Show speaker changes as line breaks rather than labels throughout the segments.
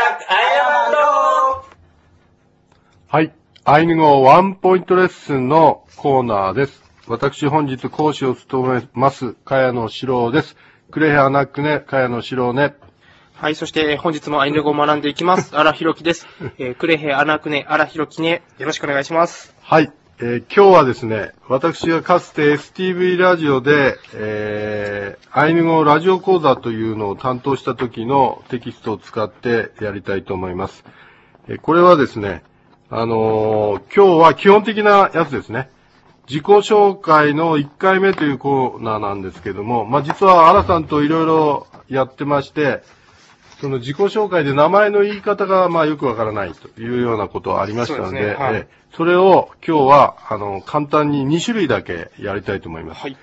アイランド。
はい。アイヌ語ワンポイントレッスンのコーナーです。私本日講師を務めます、茅野史郎です。クレヘアナックネ、茅野史郎ね。
はい、そして本日もアイヌ語を学んでいきます。荒弘樹です。クレヘアナックネ、荒弘樹ね。よろしくお願いします。
はい。今日はですね、私がかつて STV ラジオで、アイヌ語ラジオ講座というのを担当した時のテキストを使ってやりたいと思います。これはですね、今日は基本的なやつですね。自己紹介の1回目というコーナーなんですけども、実はアラさんといろいろやってまして、その自己紹介で名前の言い方がよくわからないというようなことがありましたので、それを今日は簡単に2種類だけやりたいと思います。はい、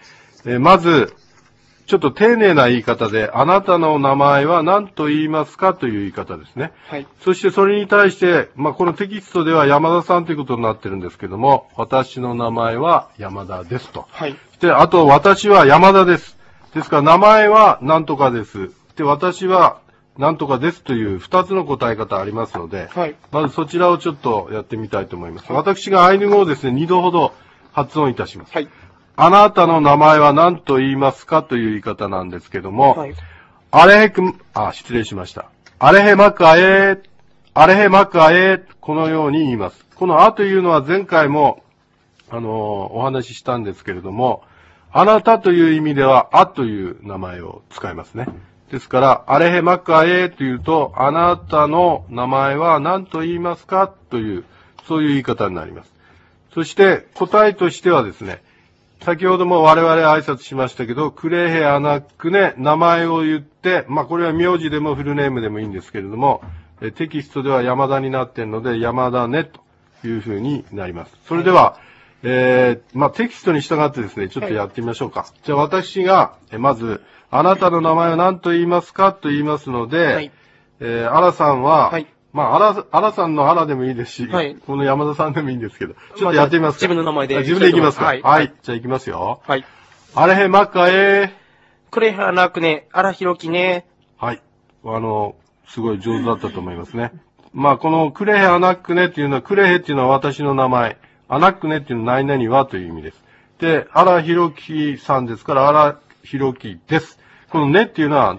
まず、ちょっと丁寧な言い方で、あなたの名前は何と言いますかという言い方ですね。はい、そしてそれに対して、このテキストでは山田さんということになってるんですけども、私の名前は山田ですと。はい、で、あと私は山田です。ですから名前は何とかです。で、私は何とかですという2つの答え方ありますので、はい、まずそちらをちょっとやってみたいと思います。はい、私がアイヌ語をですね、2度ほど発音いたします。はい、あなたの名前は何と言いますかという言い方なんですけども、はい、失礼しました。アレヘマクアエー、アレヘマクアエー、このように言います。このあというのは前回も、お話ししたんですけれども、あなたという意味では、あという名前を使いますね。ですから、アレヘマクアエというと、あなたの名前は何と言いますかという、そういう言い方になります。そして、答えとしてはですね、先ほども我々挨拶しましたけど、クレヘアナックネ、名前を言って、これは名字でもフルネームでもいいんですけれども、テキストでは山田になっているので、山田ねというふうになります。それでは、テキストに従ってですね、ちょっとやってみましょうか。じゃあ私が、まず、あなたの名前は何と言いますかと言いますので、はい、アラさんは、はい、アラさんのアラでもいいですし、はい、この山田さんでもいいんですけど、ちょっとやってみますか。
自分の名前で。
自分でいきますか。はい。はい、じゃあいきますよ。はい。アレヘマッカ
クレハナクネ、アラヒロキネ。
はい。すごい上手だったと思いますね。このクレヘアナックネっていうのは、クレヘっていうのは私の名前。アナックネっていうのは何々はという意味です。で、アラヒロキさんですから、アラヒロキです。このねっていうのは、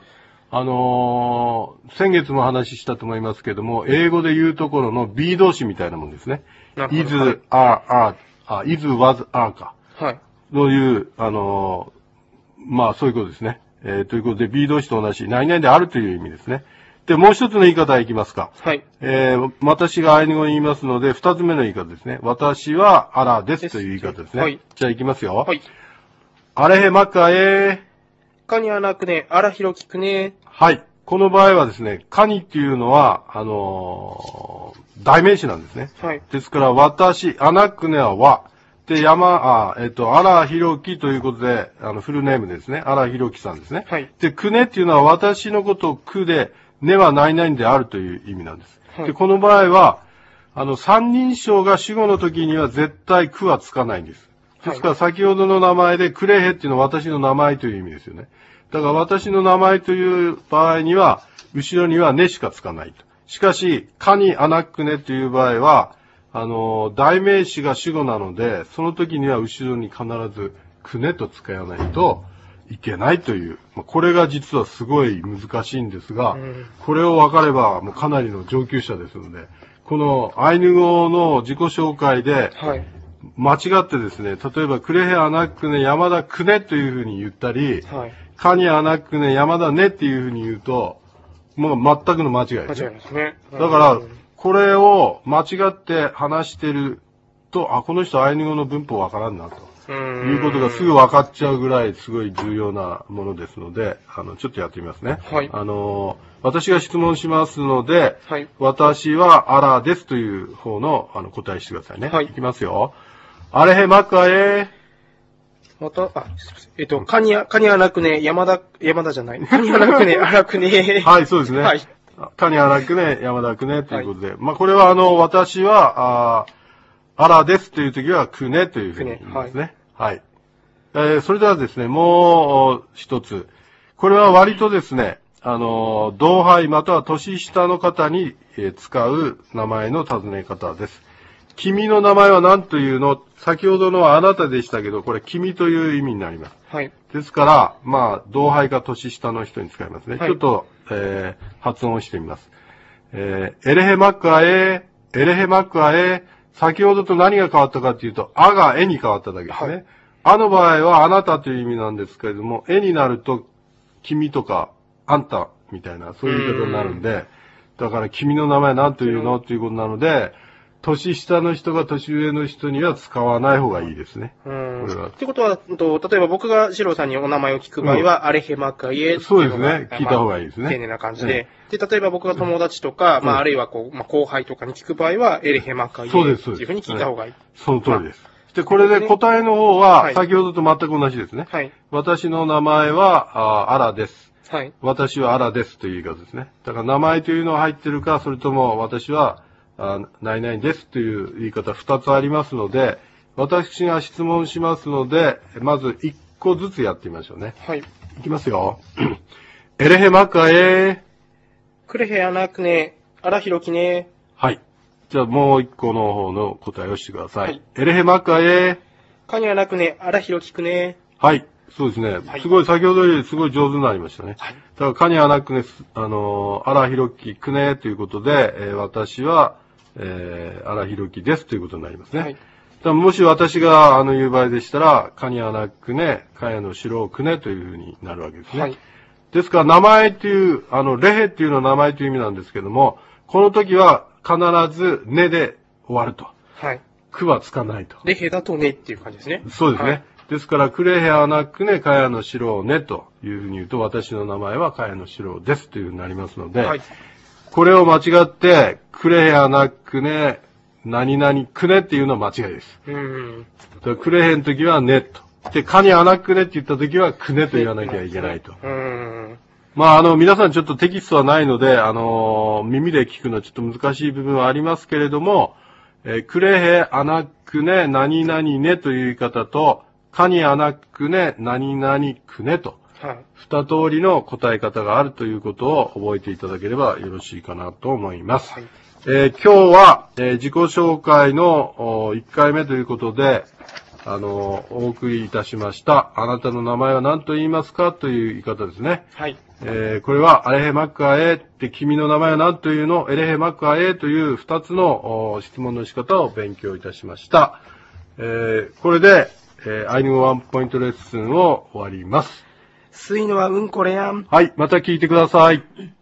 先月も話したと思いますけども、英語で言うところの B 動詞みたいなもんですね。is, are, is, was, are か。はい。そういう、そういうことですね。ということで B 動詞と同じ、何々であるという意味ですね。で、もう一つの言い方いきますか。はい。私がアイヌ語に言いますので、二つ目の言い方ですね。私はアラですという言い方ですね。はい。じゃあいきますよ。はい。アレヘマカ
カニアナクネ、アラヒロキクネ。
はい。この場合はですね、カニっていうのは、代名詞なんですね。はい。ですから、私、アナクネは和。で、アラヒロキということで、フルネームですね。アラヒロキさんですね。はい。で、クネっていうのは私のことをクで、ネは何々であるという意味なんです。はい。で、この場合は、三人称が主語の時には絶対クはつかないんです。ですから先ほどの名前でクレヘっていうのは私の名前という意味ですよね。だから私の名前という場合には、後ろにはねしかつかないと。しかし、カニアナックネという場合は、代名詞が主語なので、その時には後ろに必ずクネと使わないといけないという。これが実はすごい難しいんですが、これを分かればもうかなりの上級者ですので、このアイヌ語の自己紹介で、はい間違ってですね、例えば、クレヘアナックネ山田クネというふうに言ったり、はい、カニアナックネ山田ネっていうふうに言うと、もう全くの間違いですね。間違いですね。だから、これを間違って話してると、この人アイヌ語の文法わからんなと。いうことがすぐ分かっちゃうぐらいすごい重要なものですので、ちょっとやってみますね。はい。私が質問しますので、はい。私はアラですという方の、答えしてくださいね。はい。いきますよ。アレヘマクア
また、カニアラクネ、山田じゃない。カニアラクネ、アラクネ。
はい、そうですね。はい。カニアラクネ、山田クネということで。はい、これは私は、アラですというときはクネというふうに言いますね。はい。それではですね、もう一つ。これは割とですね、 同輩または年下の方に使う名前の尋ね方です。君の名前は何というの？先ほどのはあなたでしたけど、これ君という意味になります。
はい。
ですから、まあ、同輩か年下の人に使いますね。
はい、
ちょっと、発音してみます。エレヘマックアエー、エレヘマックアエー、先ほどと何が変わったかっていうと、あがえに変わっただけですね。はい、あの場合はあなたという意味なんですけれども、えになると、君とか、あんたみたいな、そういう言い方になるんで、だから君の名前何というのっていうことなので、年下の人が年上の人には使わない方がいいですね。
これは。ってことは、例えば僕がシロさんにお名前を聞く場合は、アレヘマカイエっていうのが、
そうですね。聞いた方がいいですね。
丁寧な感じで。で、例えば僕が友達とか、まあ、あるいは後輩とかに聞く場合は、エレヘマカイエっていうふうに聞いた方がいい。
その通りです。で、これで答えの方は、先ほどと全く同じですね。はい。私の名前は、アラです。はい。私はアラですという言い方ですね。だから名前というのが入ってるか、それとも私は、何々ですという言い方2つありますので、私が質問しますので、まず1個ずつやってみましょうね。はい。いきますよ。エレヘマカエー。
クレヘアナクネ、アラヒロキネ。
はい。じゃあもう1個の方の答えをしてください。はい。エレヘマカエー。
カニアナクネ、アラヒロキクネ。
はい。そうですね。はい、すごい、先ほどよりすごい上手になりましたね。はい。だから、カニアナクネ、アラヒロキクネということで、私は、アラヒロキですということになりますね。はい。もし私が言う場合でしたら、カニアナクネ、カヤの白クネというふうになるわけですね。はい。ですから、名前っていう、レヘっていうのは名前という意味なんですけども、この時は必ずネで終わると。はい。クはつかないと。
レヘだとネっていう感じですね。
そうですね。はい、ですから、クレヘアナクネ、カヤの白ネというふうに言うと、私の名前はカヤの白ですというふうになりますので、はい。これを間違って、クレヘアナクネ、何々クネっていうのは間違いです。クレヘの時はネと。で、カニアナクネって言った時はクネと言わなきゃいけないと。まあ、皆さんちょっとテキストはないので、耳で聞くのはちょっと難しい部分はありますけれども、クレヘアナクネ、何々ネという言い方と、カニアナクネ、何々クネと。はい、二通りの答え方があるということを覚えていただければよろしいかなと思います。はい、今日は、自己紹介の1回目ということで、お送りいたしました。あなたの名前は何と言いますかという言い方ですね。はい。これは、アレヘマックアエって君の名前は何というの？エレヘマックアエという2つの質問の仕方を勉強いたしました。これで、アイヌ語ワンポイントレッスンを終わります。
スイヌはうんこれやん。
はい、また聞いてください。